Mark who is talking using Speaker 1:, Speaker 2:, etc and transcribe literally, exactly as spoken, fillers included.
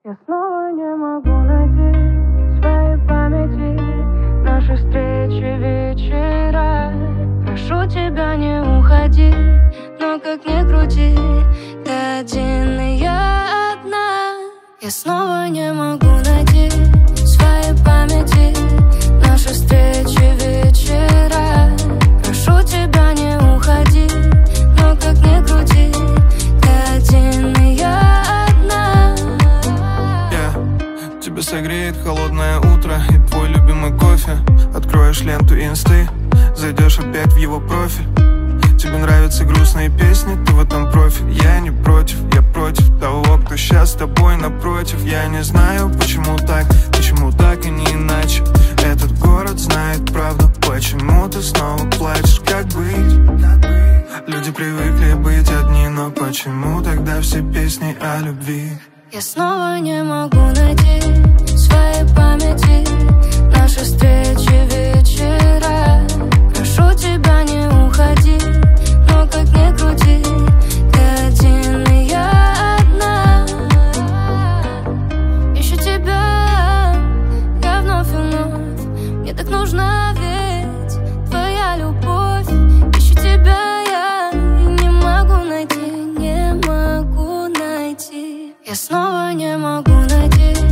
Speaker 1: Я снова не могу найти в своей памяти наши встречи, вечера. Прошу тебя, не уходи, но как ни крути, ты один и я одна. Я снова не могу найти в своей памяти наши встречи, вечера. Прошу тебя, не уходи, но как ни крути, ты один и я одна.
Speaker 2: Yeah. Тебя согреет холодное утро и твой любимый кофе. Откроешь ленту инсты, зайдешь опять в его профиль. Тебе нравятся грустные песни, ты в этом профи. Я не против, я против того, кто сейчас с тобой напротив. Я не знаю, почему так, почему так и не иначе. Этот город знает правду, почему ты снова плачешь, как быть? Люди привыкли быть одни, но почему тогда все песни о любви?
Speaker 1: Я снова не могу найти в своей памяти наши встречи, вечера. Прошу тебя, не уходи, но как ни крути, ты один и я одна. Ищу тебя, я вновь и вновь, мне так нужна ведь твоя любовь. Ищу тебя я и не могу найти, не могу найти. Я снова не могу найти